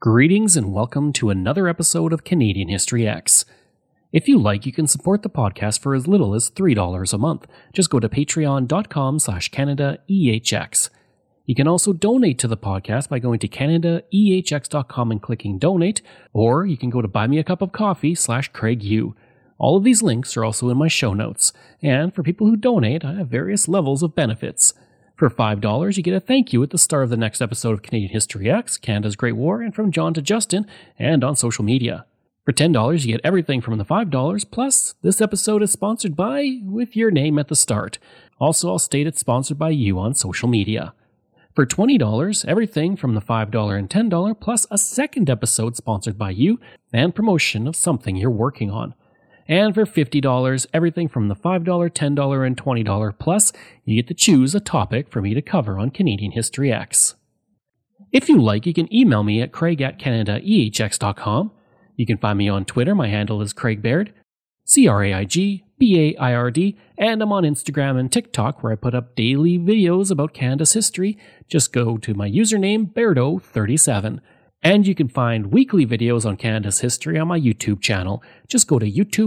Greetings and welcome to another episode of Canadian History X. If you like, you can support the podcast for as little as $3 a month. Just go to patreon.com/CanadaEHX. You can also donate to the podcast by going to CanadaEHX.com and clicking donate, or you can go to buymeacupofcoffee/CraigU. All of these links are also in my show notes, and for people who donate, I have various levels of benefits. For $5, you get a thank you at the start of the next episode of Canadian History X, Canada's Great War, and from John to Justin, and on social media. For $10, you get everything from the $5, plus this episode is sponsored by, with your name at the start. Also, I'll state it's sponsored by you on social media. For $20, everything from the $5 and $10, plus a second episode sponsored by you, and promotion of something you're working on. And for $50, everything from the $5, $10, and $20 plus, you get to choose a topic for me to cover on Canadian History X. If you like, you can email me at craig@CanadaEHX.com. You can find me on Twitter. My handle is Craig Baird, CraigBaird, and I'm on Instagram and TikTok where I put up daily videos about Canada's history. Just go to my username, Bairdo37. And you can find weekly videos on Canada's history on my YouTube channel. Just go to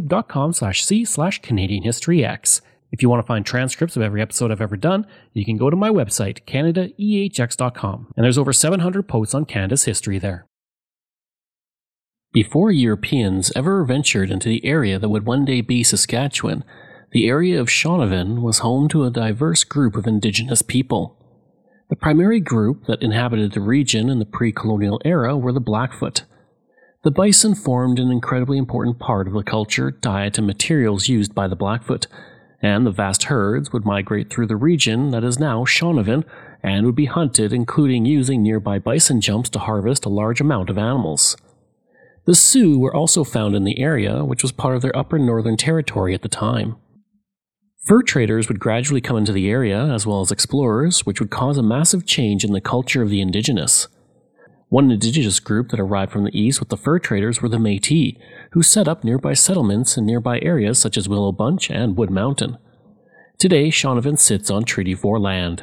youtube.com/c/CanadianHistoryX. If you want to find transcripts of every episode I've ever done, you can go to my website, CanadaEHX.com. And there's over 700 posts on Canada's history there. Before Europeans ever ventured into the area that would one day be Saskatchewan, the area of Shaunavon was home to a diverse group of Indigenous people. The primary group that inhabited the region in the pre-colonial era were the Blackfoot. The bison formed an incredibly important part of the culture, diet, and materials used by the Blackfoot, and the vast herds would migrate through the region that is now Shaunavon and would be hunted, including using nearby bison jumps to harvest a large amount of animals. The Sioux were also found in the area, which was part of their Upper Northern Territory at the time. Fur traders would gradually come into the area, as well as explorers, which would cause a massive change in the culture of the indigenous. One indigenous group that arrived from the east with the fur traders were the Métis, who set up nearby settlements in nearby areas such as Willow Bunch and Wood Mountain. Today, Shaunavon sits on Treaty 4 land.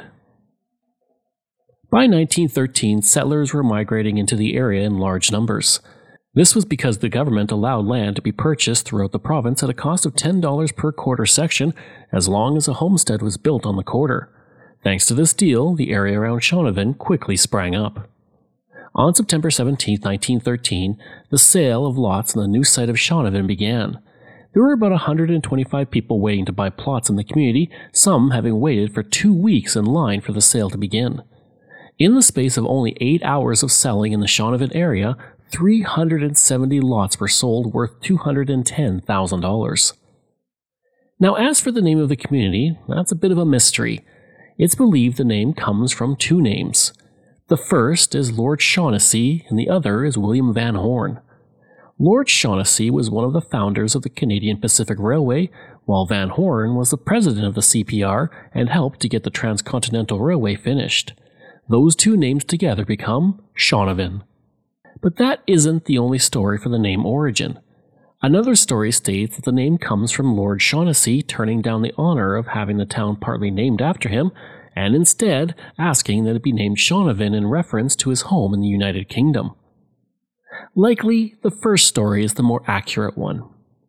By 1913, settlers were migrating into the area in large numbers. This was because the government allowed land to be purchased throughout the province at a cost of $10 per quarter section, as long as a homestead was built on the quarter. Thanks to this deal, the area around Shaunavon quickly sprang up. On September 17, 1913, the sale of lots on the new site of Shaunavon began. There were about 125 people waiting to buy plots in the community, some having waited for 2 weeks in line for the sale to begin. In the space of only 8 hours of selling in the Shaunavon area, 370 lots were sold worth $210,000. Now, as for the name of the community, that's a bit of a mystery. It's believed the name comes from two names. The first is Lord Shaughnessy, and the other is William Van Horn. Lord Shaughnessy was one of the founders of the Canadian Pacific Railway, while Van Horn was the president of the CPR and helped to get the Transcontinental Railway finished. Those two names together become Shaunavon. But that isn't the only story for the name origin. Another story states that the name comes from Lord Shaughnessy turning down the honor of having the town partly named after him, and instead asking that it be named Shaunavon in reference to his home in the United Kingdom. Likely, the first story is the more accurate one.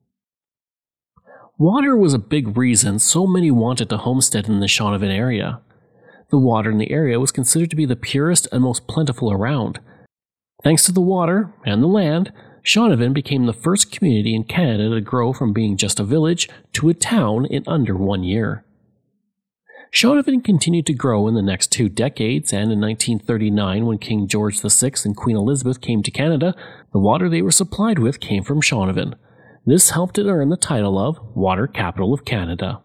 Water was a big reason so many wanted to homestead in the Shaunavon area. The water in the area was considered to be the purest and most plentiful around. Thanks to the water and the land, Shaunavon became the first community in Canada to grow from being just a village to a town in under 1 year. Shaunavon continued to grow in the next 2 decades, and in 1939, when King George VI and Queen Elizabeth came to Canada, the water they were supplied with came from Shaunavon. This helped it earn the title of Water Capital of Canada.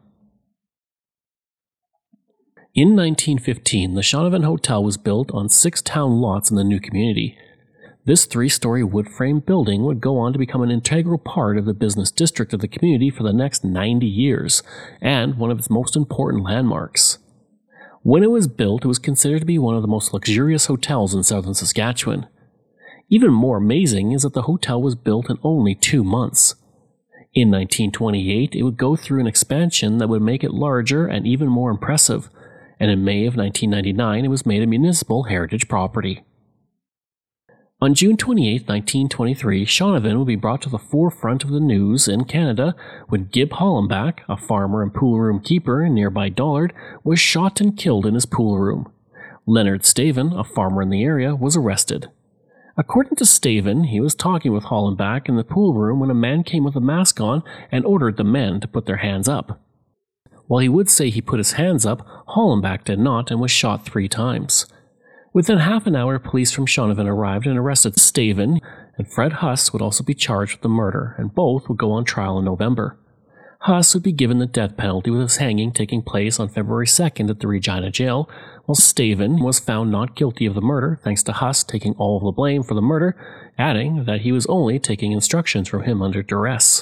In 1915, the Shaunavon Hotel was built on 6 town lots in the new community. This 3-story wood-frame building would go on to become an integral part of the business district of the community for the next 90 years, and one of its most important landmarks. When it was built, it was considered to be one of the most luxurious hotels in southern Saskatchewan. Even more amazing is that the hotel was built in only 2 months. In 1928, it would go through an expansion that would make it larger and even more impressive, and in May of 1999, it was made a municipal heritage property. On June 28, 1923, Shaunavon would be brought to the forefront of the news in Canada when Gib Hollenbach, a farmer and pool room keeper in nearby Dollard, was shot and killed in his pool room. Leonard Stavin, a farmer in the area, was arrested. According to Stavin, he was talking with Hollenbach in the pool room when a man came with a mask on and ordered the men to put their hands up. While he would say he put his hands up, Hollenbach did not and was shot 3 times. Within half an hour, police from Shaunavon arrived and arrested Stavin, and Fred Huss would also be charged with the murder, and both would go on trial in November. Huss would be given the death penalty with his hanging taking place on February 2nd at the Regina jail, while Stavin was found not guilty of the murder thanks to Huss taking all of the blame for the murder, adding that he was only taking instructions from him under duress.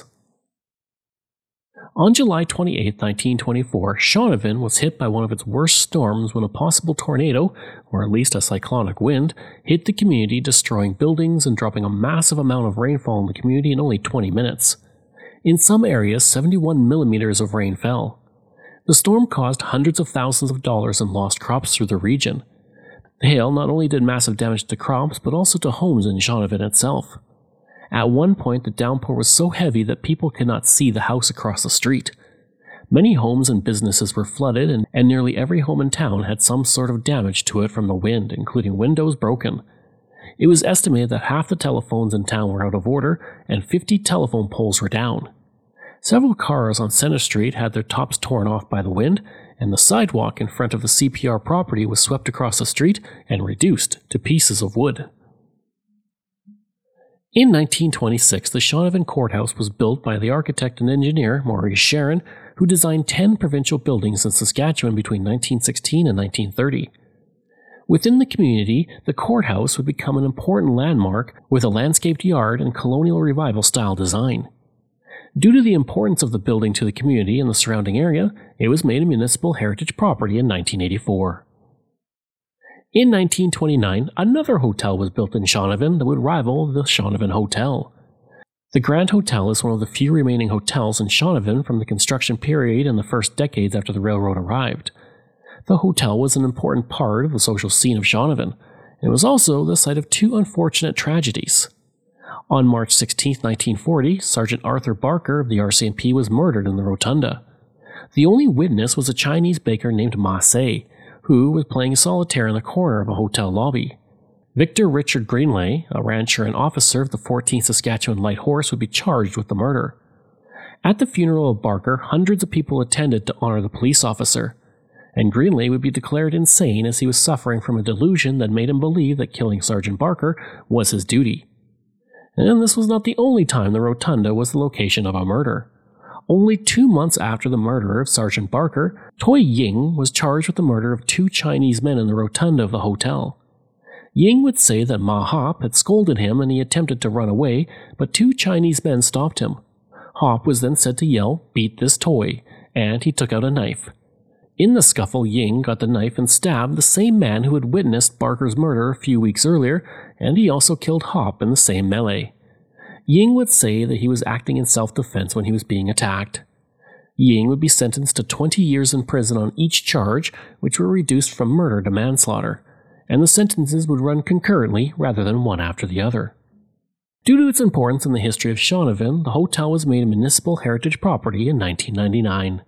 On July 28, 1924, Shaunavon was hit by one of its worst storms when a possible tornado, or at least a cyclonic wind, hit the community, destroying buildings and dropping a massive amount of rainfall in the community in only 20 minutes. In some areas, 71 millimeters of rain fell. The storm caused hundreds of thousands of dollars in lost crops through the region. The hail not only did massive damage to crops, but also to homes in Shaunavon itself. At one point, the downpour was so heavy that people could not see the house across the street. Many homes and businesses were flooded, and nearly every home in town had some sort of damage to it from the wind, including windows broken. It was estimated that half the telephones in town were out of order, and 50 telephone poles were down. Several cars on Center Street had their tops torn off by the wind, and the sidewalk in front of the CPR property was swept across the street and reduced to pieces of wood. In 1926, the Shaunavon Courthouse was built by the architect and engineer Maurice Sharon, who designed 10 provincial buildings in Saskatchewan between 1916 and 1930. Within the community, the courthouse would become an important landmark with a landscaped yard and colonial revival-style design. Due to the importance of the building to the community and the surrounding area, it was made a municipal heritage property in 1984. In 1929, another hotel was built in Shaunavon that would rival the Shaunavon Hotel. The Grand Hotel is one of the few remaining hotels in Shaunavon from the construction period in the first decades after the railroad arrived. The hotel was an important part of the social scene of Shaunavon, and it was also the site of 2 unfortunate tragedies. On March 16, 1940, Sergeant Arthur Barker of the RCMP was murdered in the rotunda. The only witness was a Chinese baker named Ma Sei, who was playing solitaire in the corner of a hotel lobby. Victor Richard Greenlay, a rancher and officer of the 14th Saskatchewan Light Horse, would be charged with the murder. At the funeral of Barker, hundreds of people attended to honor the police officer, and Greenlay would be declared insane as he was suffering from a delusion that made him believe that killing Sergeant Barker was his duty. And this was not the only time the rotunda was the location of a murder. Only 2 months after the murder of Sergeant Barker, Toy Ying was charged with the murder of 2 Chinese men in the rotunda of the hotel. Ying would say that Ma Hop had scolded him and he attempted to run away, but 2 Chinese men stopped him. Hop was then said to yell, "Beat this toy," and he took out a knife. In the scuffle, Ying got the knife and stabbed the same man who had witnessed Barker's murder a few weeks earlier, and he also killed Hop in the same melee. Ying would say that he was acting in self-defense when he was being attacked. Ying would be sentenced to 20 years in prison on each charge, which were reduced from murder to manslaughter, and the sentences would run concurrently rather than one after the other. Due to its importance in the history of Shaunavon, the hotel was made a municipal heritage property in 1999.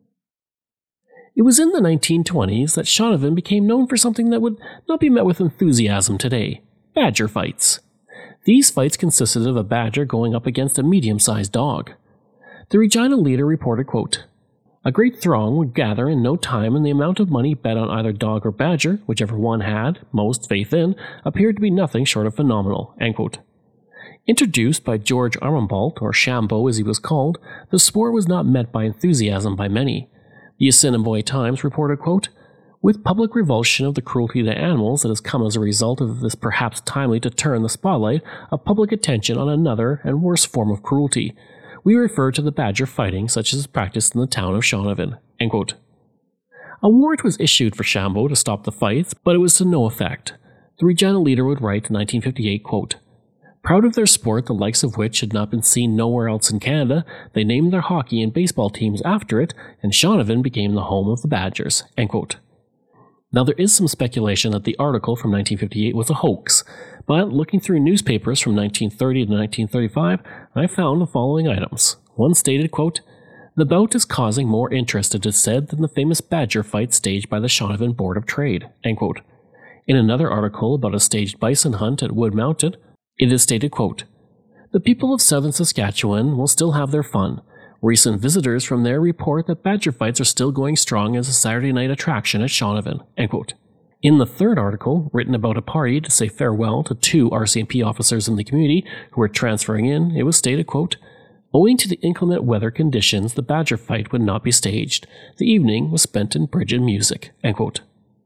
It was in the 1920s that Shaunavon became known for something that would not be met with enthusiasm today: badger fights. These fights consisted of a badger going up against a medium-sized dog. The Regina Leader reported, quote, "A great throng would gather in no time, and the amount of money bet on either dog or badger, whichever one had most faith in, appeared to be nothing short of phenomenal." End quote. Introduced by George Armbolt, or Shambo as he was called, the sport was not met by enthusiasm by many. The Assiniboia Times reported, quote, "With public revulsion of the cruelty to animals that has come as a result of this, perhaps timely to turn the spotlight of public attention on another and worse form of cruelty, we refer to the badger fighting such as is practiced in the town of Shaunavon." End quote. A warrant was issued for Shambo to stop the fights, but it was to no effect. The Regina Leader would write in 1958, quote, "Proud of their sport, the likes of which had not been seen nowhere else in Canada, they named their hockey and baseball teams after it, and Shaunavon became the home of the Badgers." End quote. Now, there is some speculation that the article from 1958 was a hoax, but looking through newspapers from 1930 to 1935, I found the following items. One stated, quote, "The bout is causing more interest, it is said, than the famous badger fight staged by the Shaunavon Board of Trade." End quote. In another article about a staged bison hunt at Wood Mountain, it is stated, quote, "The people of southern Saskatchewan will still have their fun. Recent visitors from there report that badger fights are still going strong as a Saturday night attraction at Shaunavon." End quote. In the third article, written about a party to say farewell to 2 RCMP officers in the community who were transferring in, it was stated, quote, "Owing to the inclement weather conditions, the badger fight would not be staged. The evening was spent in bridge and music." End quote.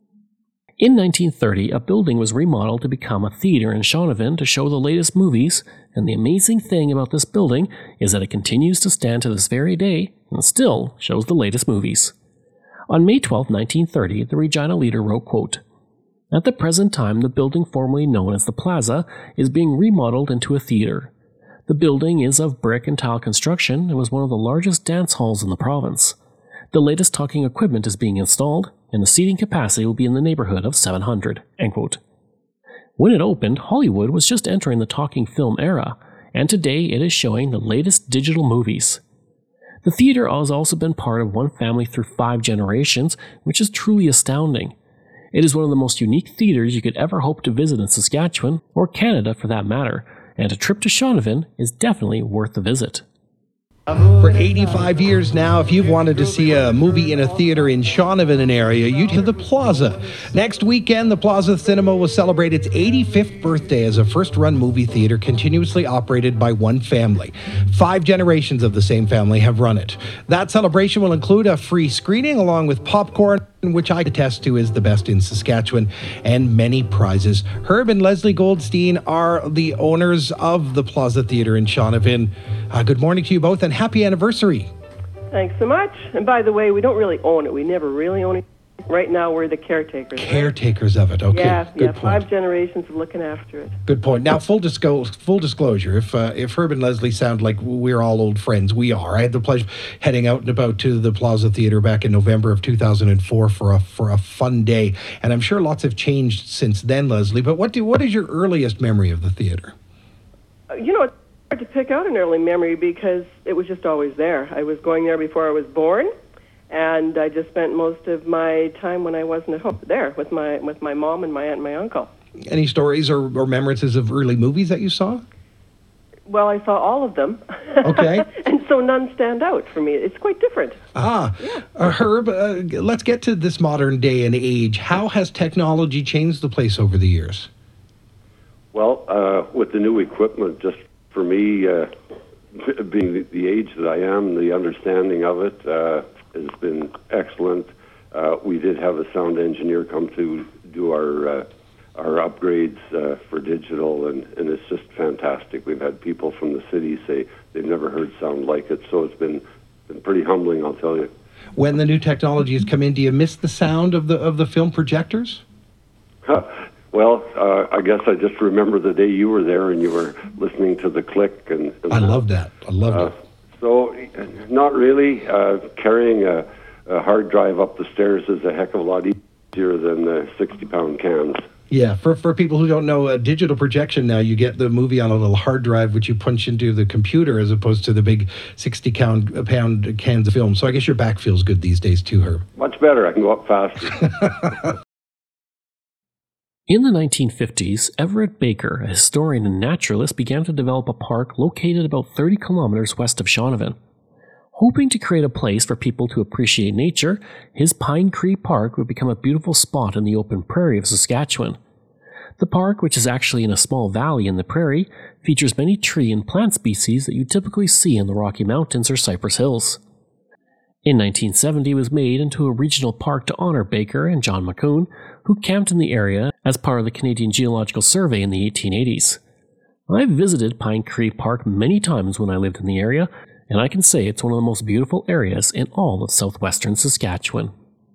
In 1930, a building was remodeled to become a theater in Shaunavon to show the latest movies, and the amazing thing about this building is that it continues to stand to this very day and still shows the latest movies. On May 12, 1930, the Regina Leader wrote, quote, "At the present time, the building formerly known as the Plaza is being remodeled into a theater. The building is of brick and tile construction and was one of the largest dance halls in the province. The latest talking equipment is being installed, and the seating capacity will be in the neighborhood of 700. End quote. When it opened, Hollywood was just entering the talking film era, and today it is showing the latest digital movies. The theater has also been part of one family through 5 generations, which is truly astounding. It is one of the most unique theaters you could ever hope to visit in Saskatchewan, or Canada for that matter, and a trip to Shaunavon is definitely worth the visit. For 85 years now, if you've wanted to see a movie in a theater in Shaunavon and area, you'd head to the Plaza. Next weekend, the Plaza Cinema will celebrate its 85th birthday as a first-run movie theater continuously operated by one family. 5 generations of the same family have run it. That celebration will include a free screening along with popcorn, which I attest to is the best in Saskatchewan, and many prizes. Herb and Leslie Goldstein are the owners of the Plaza Theatre in Shaunavon. Good morning to you both, and happy anniversary. Thanks so much. And by the way, we don't really own it. We never really own it. Right now, we're the caretakers. Caretakers of it. Okay. Yeah, Good point. 5 generations of looking after it. Good point. Now, full disclosure, if Herb and Leslie sound like we're all old friends, we are. I had the pleasure of heading out and about to the Plaza Theatre back in November of 2004 for a fun day, and I'm sure lots have changed since then, Leslie. But what is your earliest memory of the theatre? It's hard to pick out an early memory because it was just always there. I was going there before I was born. And I just spent most of my time when I wasn't at home there with my mom and my aunt and my uncle. Any stories or remembrances of early movies that you saw? Well, I saw all of them. Okay. And so none stand out for me. It's quite different. Yeah. Herb, let's get to this modern day and age. How has technology changed the place over the years? Well, with the new equipment, just for me, being the age that I am, the understanding of it has been excellent. We did have a sound engineer come to do our upgrades for digital, and it's just fantastic. We've had people from the city say they've never heard sound like it, so it's been pretty humbling, I'll tell you. When the new technology has come in, do you miss the sound of the film projectors? Well, I guess I just remember the day you were there and you were listening to the click. And I loved that. I loved it. So, not really. Carrying a hard drive up the stairs is a heck of a lot easier than the 60-pound cans. Yeah, for people who don't know, a digital projection now, you get the movie on a little hard drive, which you punch into the computer as opposed to the big 60-pound cans of film. So I guess your back feels good these days too, Herb. Much better. I can go up faster. In the 1950s, Everett Baker, a historian and naturalist, began to develop a park located about 30 kilometers west of Shaunavon. Hoping to create a place for people to appreciate nature, his Pine Creek Park would become a beautiful spot in the open prairie of Saskatchewan. The park, which is actually in a small valley in the prairie, features many tree and plant species that you typically see in the Rocky Mountains or Cypress Hills. In 1970, it was made into a regional park to honor Baker and John McCune, who camped in the area as part of the Canadian Geological Survey in the 1880s. I've visited Pine Creek Park many times when I lived in the area, and I can say it's one of the most beautiful areas in all of southwestern Saskatchewan.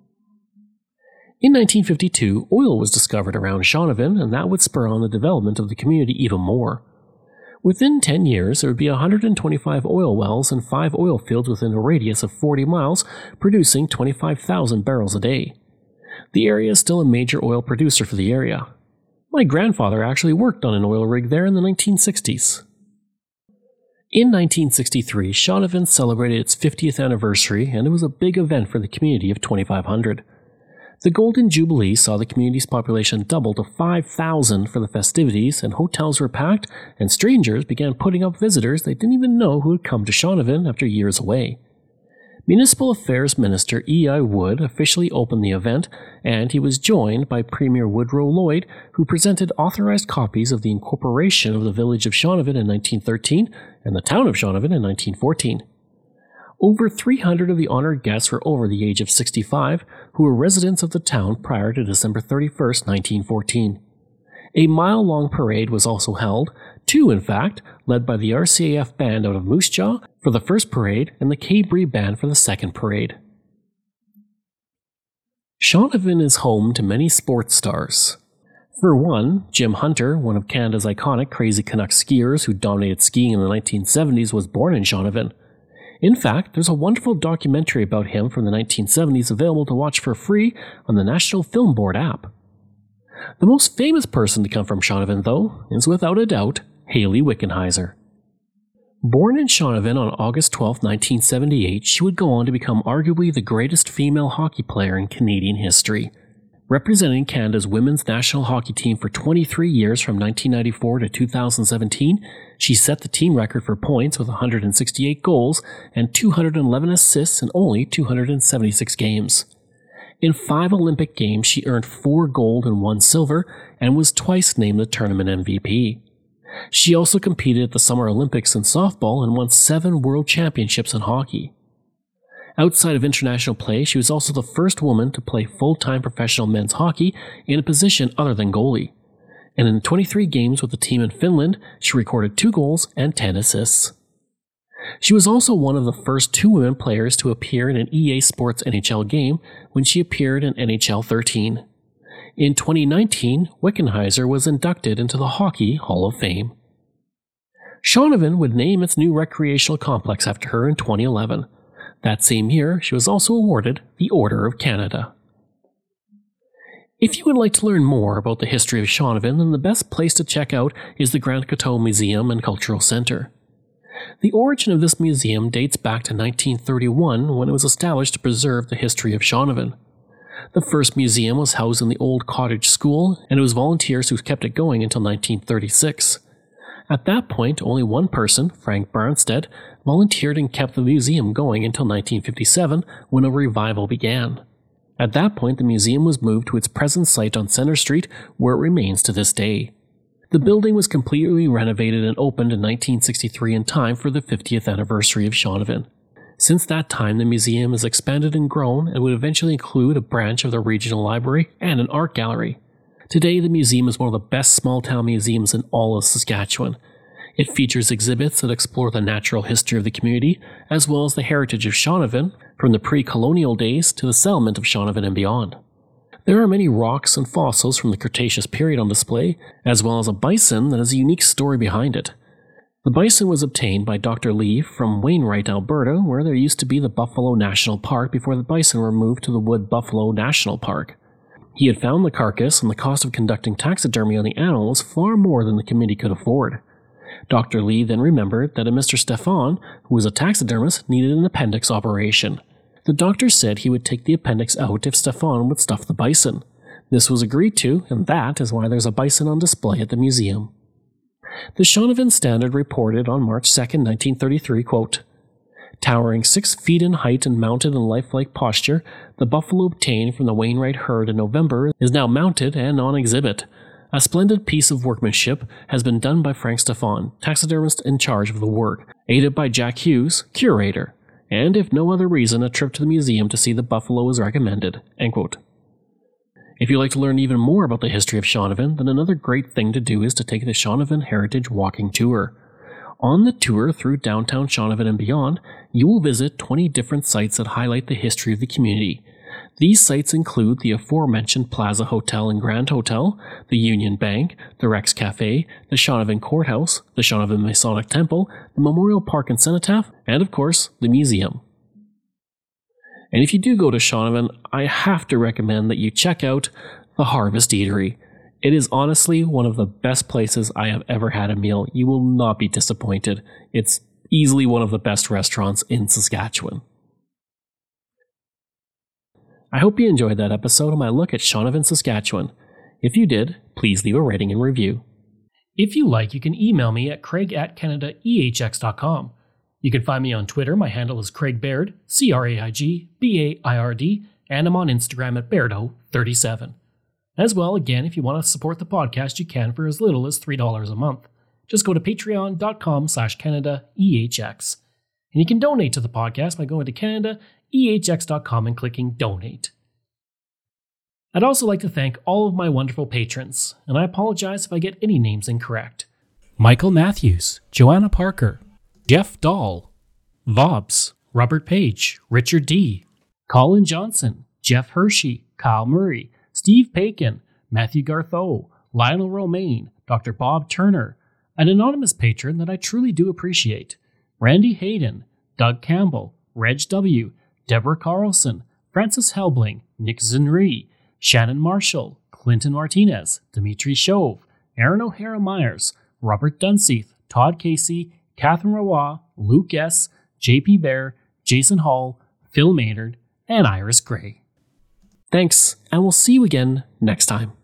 In 1952, oil was discovered around Shaunavon, and that would spur on the development of the community even more. Within 10 years, there would be 125 oil wells and 5 oil fields within a radius of 40 miles, producing 25,000 barrels a day. The area is still a major oil producer for the area. My grandfather actually worked on an oil rig there in the 1960s. In 1963, Shaunavon celebrated its 50th anniversary, and it was a big event for the community of 2,500. The Golden Jubilee saw the community's population double to 5,000 for the festivities, and hotels were packed, and strangers began putting up visitors they didn't even know who had come to Shaunavon after years away. Municipal Affairs Minister E.I. Wood officially opened the event, and he was joined by Premier Woodrow Lloyd, who presented authorized copies of the incorporation of the village of Shaunavon in 1913 and the town of Shaunavon in 1914. Over 300 of the honored guests were over the age of 65, who were residents of the town prior to December 31, 1914. A mile-long parade was also held, 2 in fact, led by the RCAF band out of Moose Jaw for the first parade and the K-Bree band for the second parade. Shaunavon is home to many sports stars. For one, Jim Hunter, one of Canada's iconic Crazy Canucks skiers who dominated skiing in the 1970s, was born in Shaunavon. In fact, there's a wonderful documentary about him from the 1970s available to watch for free on the National Film Board app. The most famous person to come from Shaunavon, though, is without a doubt Hayley Wickenheiser. Born in Shaunavon on August 12, 1978, she would go on to become arguably the greatest female hockey player in Canadian history. Representing Canada's women's national hockey team for 23 years from 1994 to 2017, she set the team record for points with 168 goals and 211 assists in only 276 games. In 5 Olympic Games, she earned 4 gold and 1 silver and was twice named the tournament MVP. She also competed at the Summer Olympics in softball and won 7 world championships in hockey. Outside of international play, she was also the first woman to play full-time professional men's hockey in a position other than goalie. And in 23 games with the team in Finland, she recorded 2 goals and 10 assists. She was also one of the first 2 women players to appear in an EA Sports NHL game when she appeared in NHL 13. In 2019, Wickenheiser was inducted into the Hockey Hall of Fame. Shaunavon would name its new recreational complex after her in 2011. That same year, she was also awarded the Order of Canada. If you would like to learn more about the history of Shaunavon, then the best place to check out is the Grand Coteau Museum and Cultural Centre. The origin of this museum dates back to 1931 when it was established to preserve the history of Shaunavon. The first museum was housed in the old cottage school, and it was volunteers who kept it going until 1936. At that point, only one person, Frank Barnstead, volunteered and kept the museum going until 1957 when a revival began. At that point, the museum was moved to its present site on Centre Street, where it remains to this day. The building was completely renovated and opened in 1963 in time for the 50th anniversary of Shaunavon. Since that time, the museum has expanded and grown and would eventually include a branch of the regional library and an art gallery. Today, the museum is one of the best small-town museums in all of Saskatchewan. It features exhibits that explore the natural history of the community, as well as the heritage of Shaunavon, from the pre-colonial days to the settlement of Shaunavon and beyond. There are many rocks and fossils from the Cretaceous period on display, as well as a bison that has a unique story behind it. The bison was obtained by Dr. Lee from Wainwright, Alberta, where there used to be the Buffalo National Park before the bison were moved to the Wood Buffalo National Park. He had found the carcass, and the cost of conducting taxidermy on the animal was far more than the committee could afford. Dr. Lee then remembered that a Mr. Stefan, who was a taxidermist, needed an appendix operation. The doctor said he would take the appendix out if Stefan would stuff the bison. This was agreed to, and that is why there's a bison on display at the museum. The Shaunavon Standard reported on March 2, 1933, quote, "Towering 6 feet in height and mounted in lifelike posture, the buffalo obtained from the Wainwright herd in November is now mounted and on exhibit. A splendid piece of workmanship has been done by Frank Stefan, taxidermist in charge of the work, aided by Jack Hughes, curator, and if no other reason, a trip to the museum to see the buffalo is recommended." End quote. If you'd like to learn even more about the history of Shaunavon, then another great thing to do is to take the Shaunavon Heritage Walking Tour. On the tour through downtown Shaunavon and beyond, you will visit 20 different sites that highlight the history of the community. These sites include the aforementioned Plaza Hotel and Grand Hotel, the Union Bank, the Rex Cafe, the Shaunavon Courthouse, the Shaunavon Masonic Temple, the Memorial Park and Cenotaph, and of course, the museum. And if you do go to Shaunavon, I have to recommend that you check out the Harvest Eatery. It is honestly one of the best places I have ever had a meal. You will not be disappointed. It's easily one of the best restaurants in Saskatchewan. I hope you enjoyed that episode of my look at Shaunavon, Saskatchewan. If you did, please leave a rating and review. If you like, you can email me at craig@canadaehx.com. You can find me on Twitter. My handle is Craig Baird, CraigBaird, and I'm on Instagram at Bairdo37. As well, again, if you want to support the podcast, you can for as little as $3 a month. Just go to patreon.com/CanadaEHX. And you can donate to the podcast by going to CanadaEHX.com and clicking Donate. I'd also like to thank all of my wonderful patrons, and I apologize if I get any names incorrect. Michael Matthews, Joanna Parker, Jeff Dahl, Vobs, Robert Page, Richard D., Colin Johnson, Jeff Hershey, Kyle Murray, Steve Pakin, Matthew Gartho, Lionel Romaine, Dr. Bob Turner, an anonymous patron that I truly do appreciate, Randy Hayden, Doug Campbell, Reg W., Deborah Carlson, Francis Helbling, Nick Zinri, Shannon Marshall, Clinton Martinez, Dimitri Chauve, Aaron O'Hara Myers, Robert Dunseith, Todd Casey, Catherine Roy, Luke S., JP Bear, Jason Hall, Phil Maynard, and Iris Gray. Thanks, and we'll see you again next time.